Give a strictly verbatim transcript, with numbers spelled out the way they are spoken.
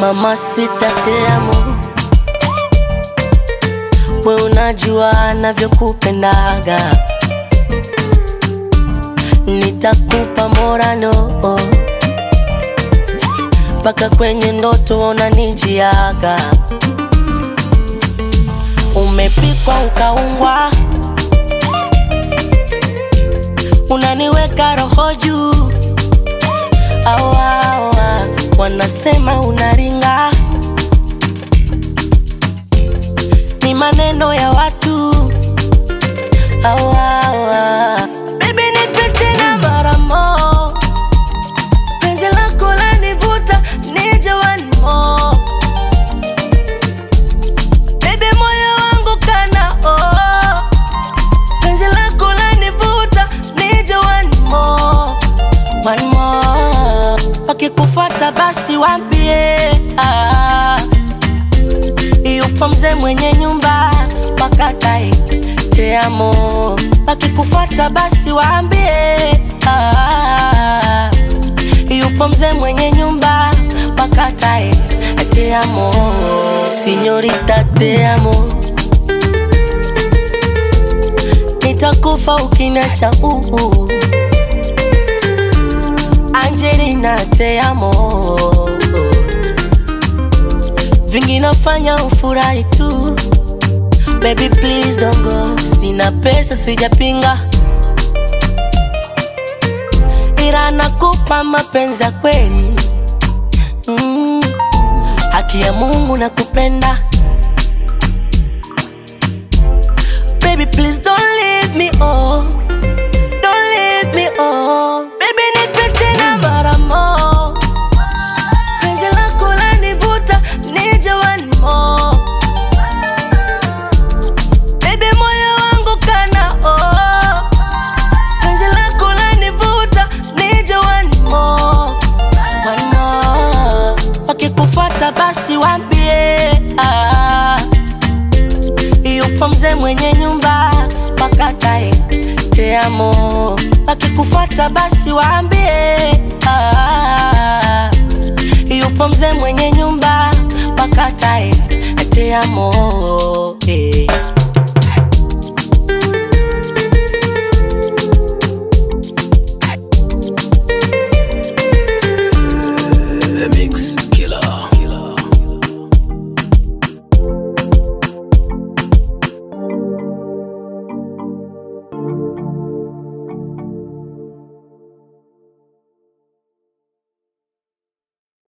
Mamacita te amo, we unajua navyokupendaga. Nitakupa morano paka kwenye ndoto unanijiaga. Umepikwa ukaungwa, unaniweka roho juu. Awa, awa, wanasema unaringa, ni maneno ya watu. Awa, awa, baby nipe tena mara mo, penzi lako lanivuta nije one more. Baby moyo wangu kana oh, penzi lako lanivuta nije one more. One more, wakikufuata basi waambie ah, yupo mzee mwenye nyumba wakatai te amo. Wakikufuata basi waambie ah, yupo mzee mwenye nyumba wakatai te amo. Señorita te amo, nitakufa ukiniacha uu. Angelina te amo, vingi nafanya ufurahi tu. Baby please don't go, sina pesa sijapinga, ila nakupa mapenzi ya kweli. mm. Haki ya Mungu nakupenda. Baby please don't leave me oh, don't leave me oh. Baby nipe tena mara mo, penzi lako lanivuta nije one more. Baby moyo wangu kana oh, penzi lako lanivuta nije one more. One more, wakikufuata basi waambie ah, yupo mzee mwenye nyumba wakatai te amo. Wakikufuata basi waambie ah, yupo mzee mwenye nyumba wakatai te amo.